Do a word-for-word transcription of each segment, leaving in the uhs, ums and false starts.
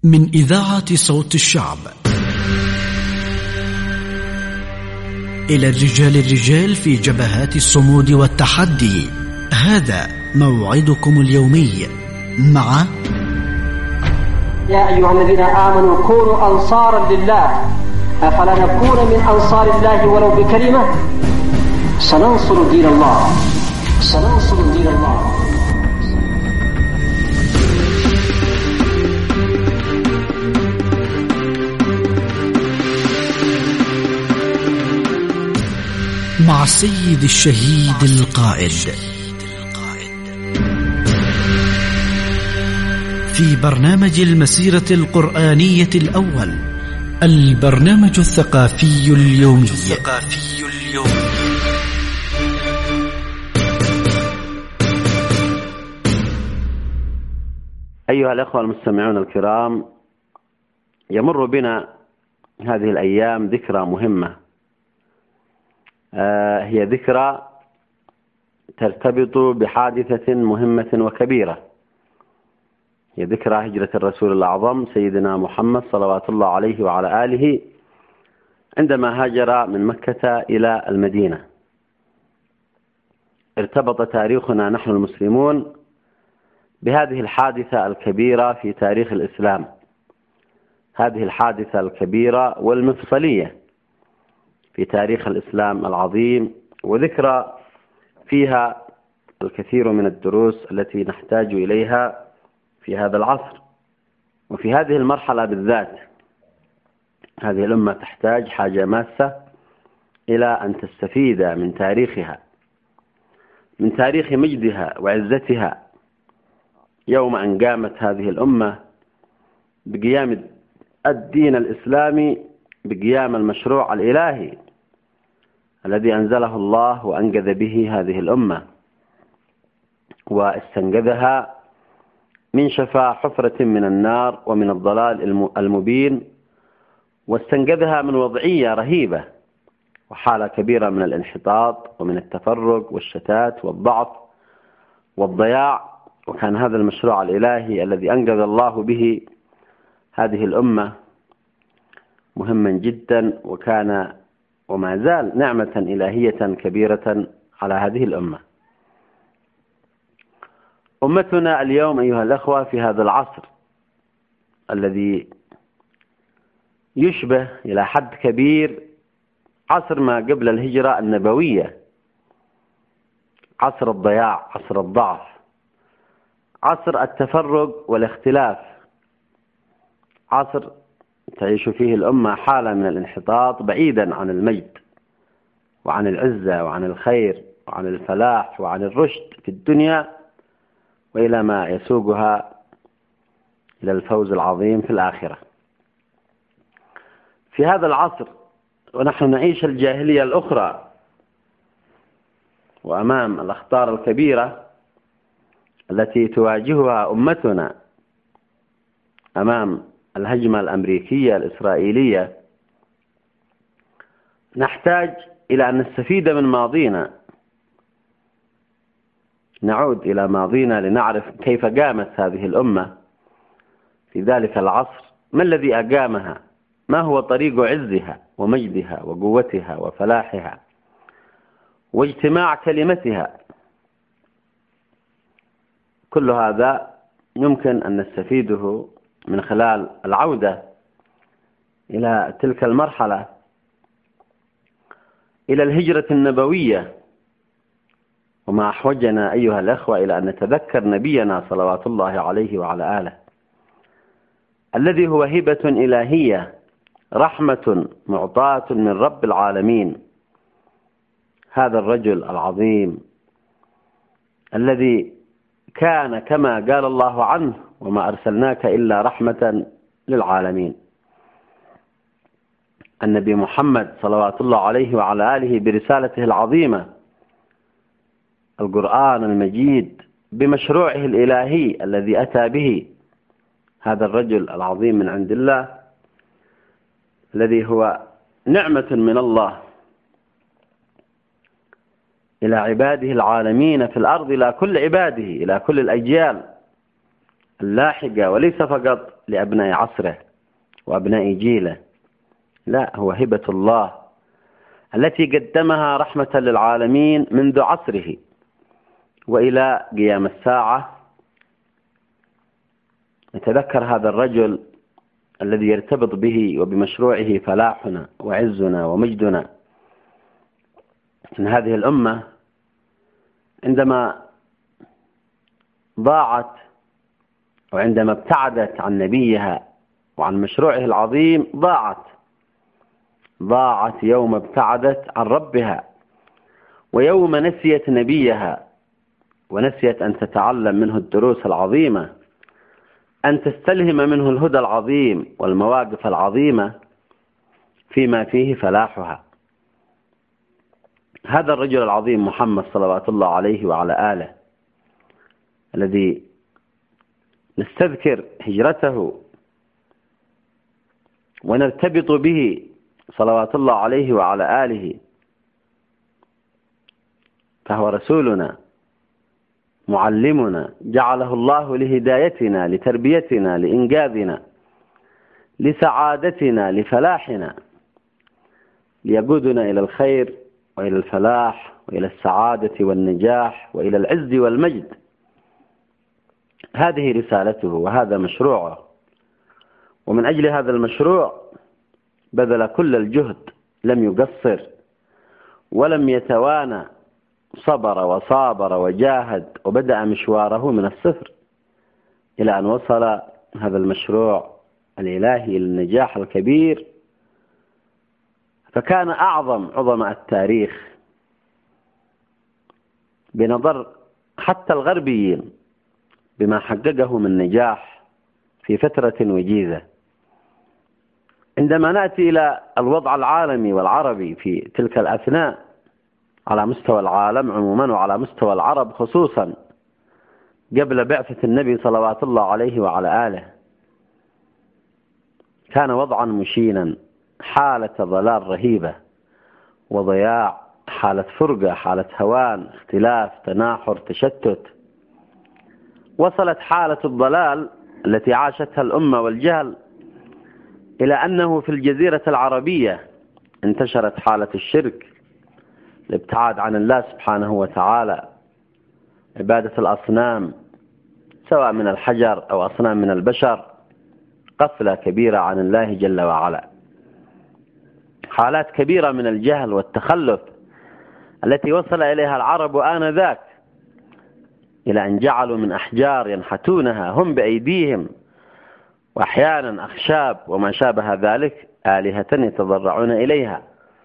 من إذاعة صوت الشعب إلى الرجال الرجال في جبهات الصمود والتحدي. هذا موعدكم اليومي مع يا أيها الذين آمنوا كونوا أنصارا لله أفلا نكون من أنصار الله ولو بكلمة سننصر دين الله سننصر دين الله. مع السيد الشهيد القائد في برنامج المسيرة القرآنية الأول، البرنامج الثقافي اليومي. الثقافي اليومي. أيها الأخوة المستمعون الكرام، يمر بنا هذه الأيام ذكرى مهمة، آه هي ذكرى ترتبط بحادثة مهمة وكبيرة، هي ذكرى هجرة الرسول الأعظم سيدنا محمد صلوات الله عليه وعلى آله عندما هاجر من مكة إلى المدينة. ارتبط تاريخنا نحن المسلمون بهذه الحادثة الكبيرة في تاريخ الإسلام، هذه الحادثة الكبيرة والمفصلية في تاريخ الإسلام العظيم، وذكرى فيها الكثير من الدروس التي نحتاج إليها في هذا العصر وفي هذه المرحلة بالذات. هذه الأمة تحتاج حاجة ماسة إلى أن تستفيد من تاريخها، من تاريخ مجدها وعزتها، يوم أن قامت هذه الأمة بقيام الدين الإسلامي، بقيام المشروع الإلهي الذي أنزله الله وأنقذ به هذه الأمة واستنقذها من شفا حفرة من النار ومن الضلال المبين، واستنقذها من وضعية رهيبة وحالة كبيرة من الانحطاط ومن التفرق والشتات والضعف والضياع. وكان هذا المشروع الإلهي الذي أنقذ الله به هذه الأمة مهما جدا، وكان وما زال نعمة إلهية كبيرة على هذه الأمة. أمتنا اليوم أيها الأخوة في هذا العصر الذي يشبه إلى حد كبير عصر ما قبل الهجرة النبوية، عصر الضياع، عصر الضعف، عصر التفرق والاختلاف، عصر تعيش فيه الأمة حالة من الانحطاط بعيدا عن المجد وعن العزة وعن الخير وعن الفلاح وعن الرشد في الدنيا، وإلى ما يسوقها إلى الفوز العظيم في الآخرة. في هذا العصر ونحن نعيش الجاهلية الأخرى، وأمام الأخطار الكبيرة التي تواجهها أمتنا أمام الهجمة الأمريكية الإسرائيلية، نحتاج إلى أن نستفيد من ماضينا، نعود إلى ماضينا لنعرف كيف قامت هذه الأمة في ذلك العصر، ما الذي أقامها، ما هو طريق عزها ومجدها وقوتها وفلاحها واجتماع كلمتها. كل هذا يمكن أن نستفيده من خلال العودة إلى تلك المرحلة، إلى الهجرة النبوية. وما أحوجنا أيها الأخوة إلى أن نتذكر نبينا صلوات الله عليه وعلى آله الذي هو هبة إلهية، رحمة معطاة من رب العالمين. هذا الرجل العظيم الذي كان كما قال الله عنه: وما أرسلناك إلا رحمة للعالمين. النبي محمد صلوات الله عليه وعلى آله برسالته العظيمة، القرآن المجيد بمشروعه الإلهي الذي أتى به هذا الرجل العظيم من عند الله، الذي هو نعمة من الله إلى عباده العالمين في الأرض، إلى كل عباده، إلى كل الأجيال، اللاحقة، وليس فقط لأبناء عصره وأبناء جيله، لا، هو هبة الله التي قدمها رحمة للعالمين منذ عصره وإلى قيام الساعة. نتذكر هذا الرجل الذي يرتبط به وبمشروعه فلاحنا وعزنا ومجدنا من هذه الأمة، عندما ضاعت وعندما ابتعدت عن نبيها وعن مشروعه العظيم، ضاعت ضاعت يوم ابتعدت عن ربها، ويوم نسيت نبيها ونسيت أن تتعلم منه الدروس العظيمة، أن تستلهم منه الهدى العظيم والمواقف العظيمة فيما فيه فلاحها. هذا الرجل العظيم محمد صلوات الله عليه وعلى آله، الذي نستذكر هجرته ونرتبط به صلوات الله عليه وعلى آله، فهو رسولنا معلمنا، جعله الله لهدايتنا، لتربيتنا، لإنقاذنا، لسعادتنا، لفلاحنا، ليقودنا إلى الخير وإلى الفلاح وإلى السعادة والنجاح وإلى العز والمجد. هذه رسالته وهذا مشروعه، ومن أجل هذا المشروع بذل كل الجهد، لم يقصر ولم يتوانى، صبر وصابر وجاهد، وبدأ مشواره من الصفر إلى أن وصل هذا المشروع الإلهي للنجاح الكبير. فكان أعظم عظماء التاريخ بنظر حتى الغربيين بما حققه من نجاح في فترة وجيزة. عندما نأتي إلى الوضع العالمي والعربي في تلك الأثناء على مستوى العالم عموما وعلى مستوى العرب خصوصا قبل بعثة النبي صلوات الله عليه وعلى آله، كان وضعا مشينا، حالة ضلال رهيبة وضياع، حالة فرقة، حالة هوان، اختلاف، تناحر، تشتت. وصلت حالة الضلال التي عاشتها الأمة والجهل إلى أنه في الجزيرة العربية انتشرت حالة الشرك، الابتعاد عن الله سبحانه وتعالى، عبادة الأصنام سواء من الحجر أو أصنام من البشر، غفلة كبيرة عن الله جل وعلا، حالات كبيرة من الجهل والتخلف التي وصل إليها العرب آنذاك، إلى أن جعلوا من أحجار ينحتونها هم بأيديهم، وأحيانا أخشاب وما شابه ذلك، آلهة يتضرعون إليها،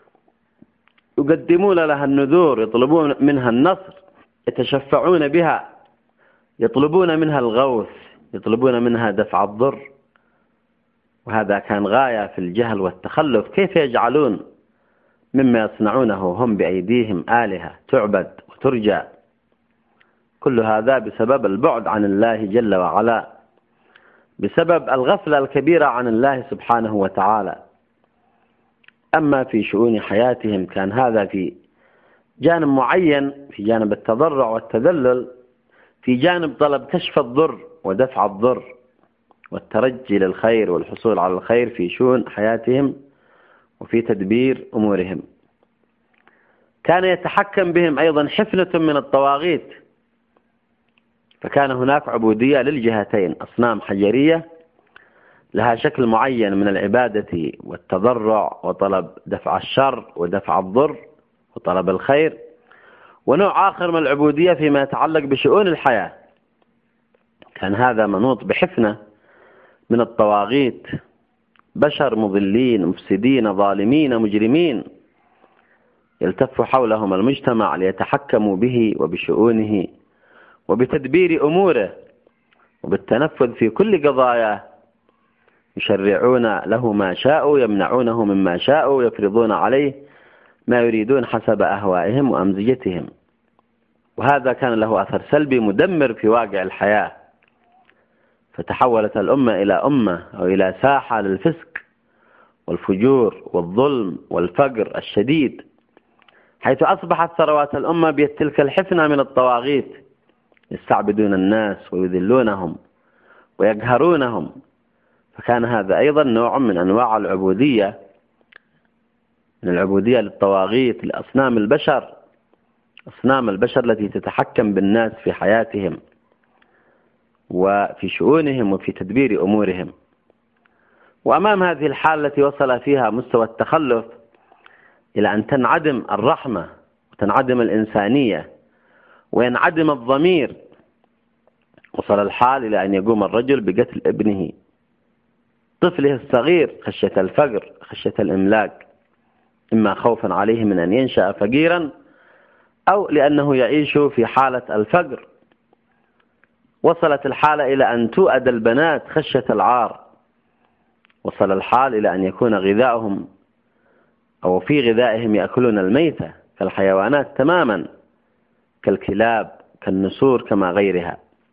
يقدمون لها النذور، يطلبون منها النصر، يتشفعون بها، يطلبون منها الغوث، يطلبون منها دفع الضر. وهذا كان غاية في الجهل والتخلف. كيف يجعلون مما يصنعونه هم بأيديهم آلهة تعبد وترجى؟ كل هذا بسبب البعد عن الله جل وعلا، بسبب الغفلة الكبيرة عن الله سبحانه وتعالى. أما في شؤون حياتهم كان هذا في جانب معين، في جانب التضرع والتذلل، في جانب طلب كشف الضر ودفع الضر والترجي للخير والحصول على الخير في شؤون حياتهم وفي تدبير أمورهم. كان يتحكم بهم أيضا حفنة من الطواغيت، فكان هناك عبودية للجهتين، أصنام حجرية لها شكل معين من العبادة والتضرع وطلب دفع الشر ودفع الضر وطلب الخير، ونوع آخر من العبودية فيما يتعلق بشؤون الحياة. كان هذا منوط بحفنة من الطواغيت، بشر مضلين مفسدين ظالمين مجرمين، يلتف حولهم المجتمع ليتحكموا به وبشؤونه وبتدبير أموره وبالتنفذ في كل قضاياه، يشرعون له ما شاءوا، يمنعونه مما شاءوا، يفرضون عليه ما يريدون حسب أهوائهم وأمزجتهم. وهذا كان له أثر سلبي مدمر في واقع الحياة، فتحولت الأمة إلى أمة أو إلى ساحة للفسق والفجور والظلم والفقر الشديد، حيث أصبحت ثروات الأمة بيد تلك الحفنة من الطواغيت، يستعبدون الناس ويذلونهم ويقهرونهم، فكان هذا أيضا نوع من أنواع العبودية، من العبودية للطواغيت، لأصنام البشر، أصنام البشر التي تتحكم بالناس في حياتهم وفي شؤونهم وفي تدبير أمورهم. وأمام هذه الحالة التي وصل فيها مستوى التخلف إلى أن تنعدم الرحمة وتنعدم الإنسانية وينعدم الضمير، وصل الحال إلى أن يقوم الرجل بقتل ابنه، طفله الصغير، خشية الفقر، خشية الإملاك، إما خوفا عليه من أن ينشأ فقيرا أو لأنه يعيش في حالة الفقر. وصلت الحالة إلى أن تؤد البنات خشية العار. وصل الحال إلى أن يكون غذاؤهم أو في غذائهم يأكلون الميتة كالحيوانات تماما، كالكلاب، كالنسور، كما غيرها.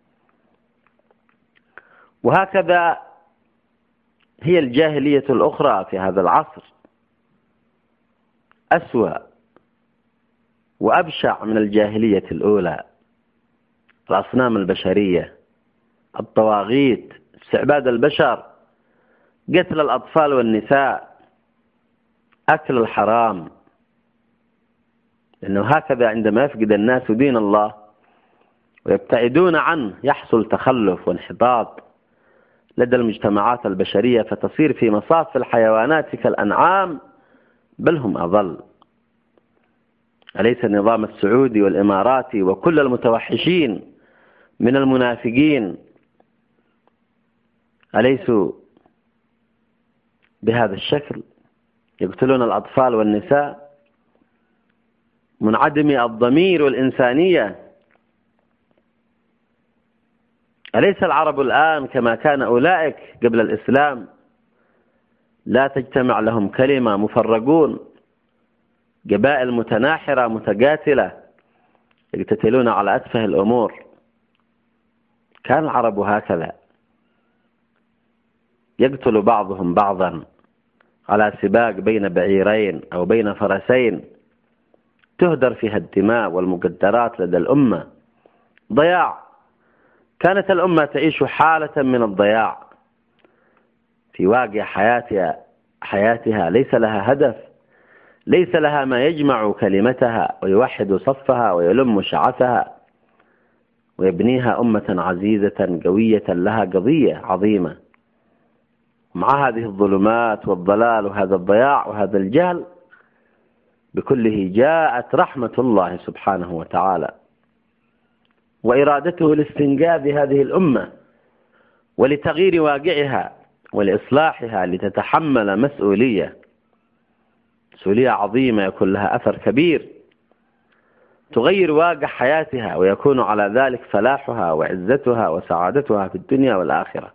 وهكذا هي الجاهلية الأخرى في هذا العصر، أسوأ وأبشع من الجاهلية الأولى. الأصنام البشرية، الطواغيت، استعباد البشر، قتل الأطفال والنساء، أكل الحرام. لأنه هكذا عندما يفقد الناس دين الله ويبتعدون عنه يحصل تخلف وانحطاط لدى المجتمعات البشرية، فتصير في مصاف الحيوانات كالأنعام بل هم أضل. أليس النظام السعودي والإماراتي وكل المتوحشين من المنافقين أليسوا بهذا الشكل؟ يقتلون الأطفال والنساء، منعدمي الضمير والإنسانية. أليس العرب الآن كما كان أولئك قبل الإسلام؟ لا تجتمع لهم كلمة، مفرقون، قبائل متناحرة متقاتلة يقتتلون على أتفه الأمور. كان العرب هكذا، يقتل بعضهم بعضا على سباق بين بعيرين أو بين فرسين، تهدر فيها الدماء والمقدرات لدى الأمة، ضياع. كانت الأمة تعيش حالة من الضياع في واقع حياتها حياتها ليس لها هدف، ليس لها ما يجمع كلمتها ويوحد صفها ويلم شعثها ويبنيها أمة عزيزة قوية لها قضية عظيمة. مع هذه الظلمات والضلال وهذا الضياع وهذا الجهل بكله جاءت رحمة الله سبحانه وتعالى وإرادته لاستنقاذ هذه الأمة ولتغيير واقعها ولإصلاحها، لتتحمل مسؤولية مسؤولية عظيمة يكون لها أثر كبير تغير واقع حياتها، ويكون على ذلك فلاحها وعزتها وسعادتها في الدنيا والآخرة.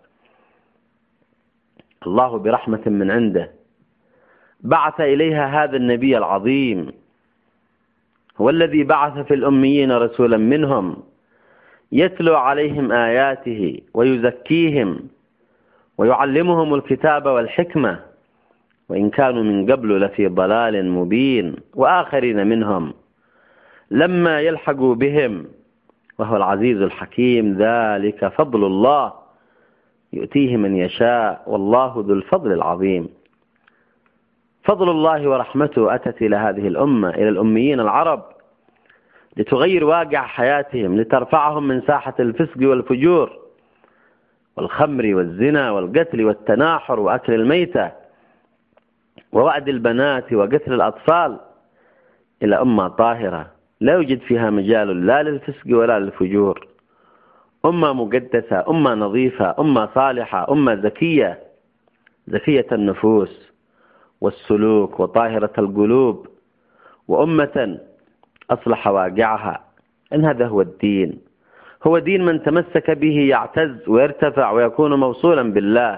الله برحمة من عنده بعث إليها هذا النبي العظيم، هو الذي بعث في الأميين رسولا منهم يتلو عليهم آياته ويزكيهم ويعلمهم الكتاب والحكمة، وإن كانوا من قبل لفي ضلال مبين، وآخرين منهم لما يلحقوا بهم، وهو العزيز الحكيم. ذلك فضل الله يؤتيه من يشاء والله ذو الفضل العظيم. فضل الله ورحمته أتت إلى هذه الأمة، إلى الأميين العرب، لتغير واقع حياتهم، لترفعهم من ساحة الفسق والفجور والخمر والزنا والقتل والتناحر وأكل الميتة ووعد البنات وقتل الأطفال إلى أمة طاهرة لا يوجد فيها مجال لا للفسق ولا للفجور، أمة مقدسة، أمة نظيفة، أمة صالحة، أمة ذكية، ذكية النفوس والسلوك وطاهرة القلوب، وأمة أصلح واقعها. إن هذا هو الدين، هو دين من تمسك به يعتز ويرتفع ويكون موصولا بالله.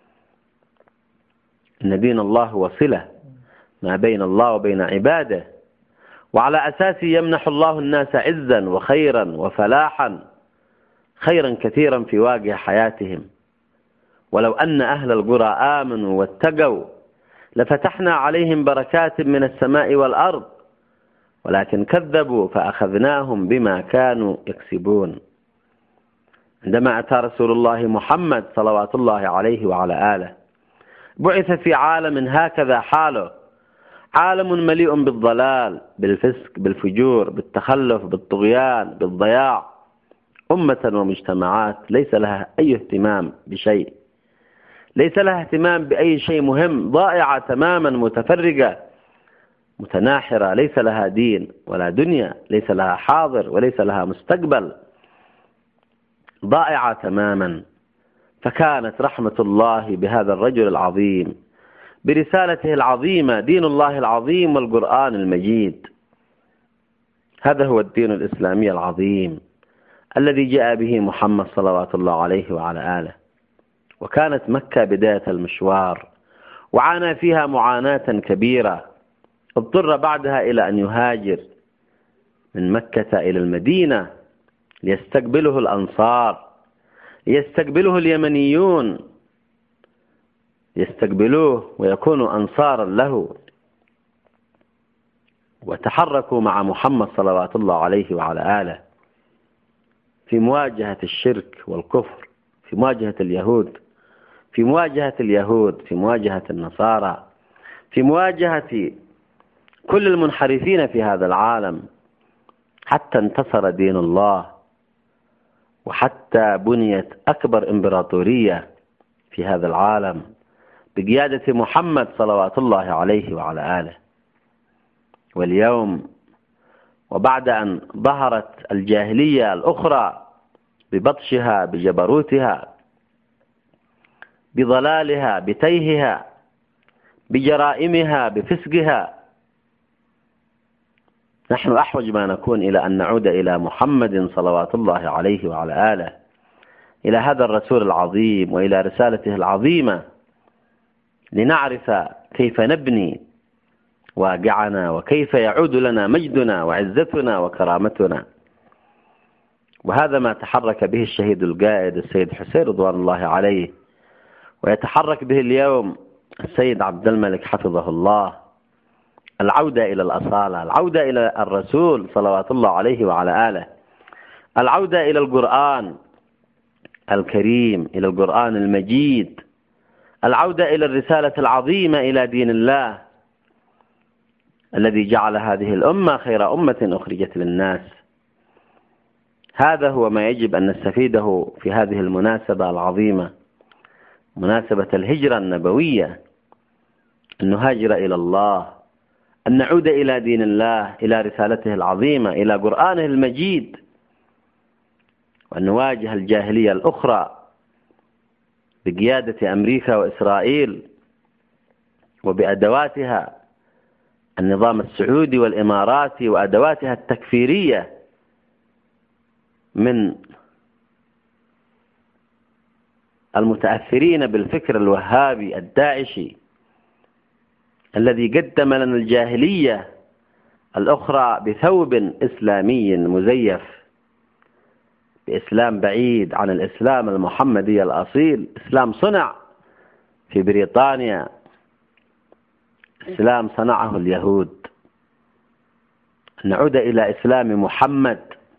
إن دين الله هو صلة ما بين الله وبين عباده، وعلى أساسه يمنح الله الناس عزا وخيرا وفلاحا، خيرا كثيرا في واقع حياتهم. ولو أن أهل القرى آمنوا واتقوا لفتحنا عليهم بركات من السماء والأرض، ولكن كذبوا فأخذناهم بما كانوا يكسبون. عندما أتى رسول الله محمد صلوات الله عليه وعلى آله بعث في عالم هكذا حاله، عالم مليء بالضلال، بالفسق، بالفجور، بالتخلف، بالطغيان، بالضياع، أمة ومجتمعات ليس لها أي اهتمام بشيء، ليس لها اهتمام بأي شيء مهم، ضائعة تماما، متفرقة متناحرة، ليس لها دين ولا دنيا، ليس لها حاضر وليس لها مستقبل، ضائعة تماما. فكانت رحمة الله بهذا الرجل العظيم برسالته العظيمة، دين الله العظيم والقرآن المجيد. هذا هو الدين الإسلامي العظيم الذي جاء به محمد صلوات الله عليه وعلى آله. وكانت مكة بداية المشوار، وعانى فيها معاناة كبيرة، اضطر بعدها إلى أن يهاجر من مكة إلى المدينة ليستقبله الأنصار، ليستقبله اليمنيون، يستقبلوه ويكونوا أنصارا له، وتحركوا مع محمد صلوات الله عليه وعلى آله في مواجهة الشرك والكفر، في مواجهة اليهود، في مواجهة اليهود في مواجهة النصارى، في مواجهة كل المنحرفين في هذا العالم، حتى انتصر دين الله، وحتى بنيت أكبر إمبراطورية في هذا العالم بقيادة محمد صلوات الله عليه وعلى آله. واليوم وبعد أن ظهرت الجاهلية الأخرى ببطشها، بجبروتها، بضلالها، بتيهها، بجرائمها، بفسقها، نحن أحوج ما نكون إلى أن نعود إلى محمد صلوات الله عليه وعلى آله، إلى هذا الرسول العظيم وإلى رسالته العظيمة، لنعرف كيف نبني واقعنا وكيف يعود لنا مجدنا وعزتنا وكرامتنا. وهذا ما تحرك به الشهيد القائد السيد حسين رضوان الله عليه، ويتحرك به اليوم السيد عبد الملك حفظه الله، العودة إلى الأصالة، العودة إلى الرسول صلوات الله عليه وعلى آله، العودة إلى القرآن الكريم، إلى القرآن المجيد، العودة إلى الرسالة العظيمة، إلى دين الله الذي جعل هذه الأمة خير أمة أخرجت للناس. هذا هو ما يجب أن نستفيده في هذه المناسبة العظيمة، مناسبة الهجرة النبوية، أن نهاجر إلى الله، أن نعود إلى دين الله، إلى رسالته العظيمة، إلى قرآنه المجيد، وأن نواجه الجاهلية الأخرى بقيادة أمريكا وإسرائيل وبأدواتها النظام السعودي والإماراتي وأدواتها التكفيرية من المتأثرين بالفكر الوهابي الداعشي الذي قدم لنا الجاهلية الأخرى بثوب إسلامي مزيف، بإسلام بعيد عن الإسلام المحمدي الأصيل، إسلام صنع في بريطانيا، إسلام صنعه اليهود. نعود إلى إسلام محمد،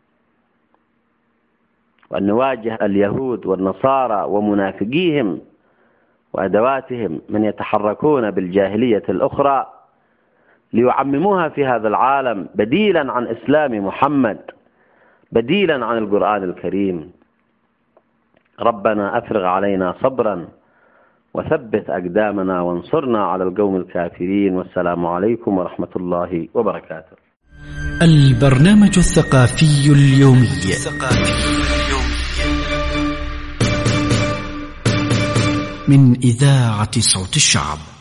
وأن نواجه اليهود والنصارى ومنافقيهم وأدواتهم من يتحركون بالجاهلية الأخرى ليعمموها في هذا العالم بديلا عن إسلام محمد، بديلا عن القرآن الكريم. ربنا أفرغ علينا صبرا وثبت أقدامنا وانصرنا على القوم الكافرين، والسلام عليكم ورحمة الله وبركاته. البرنامج الثقافي اليومي من إذاعة صوت الشعب.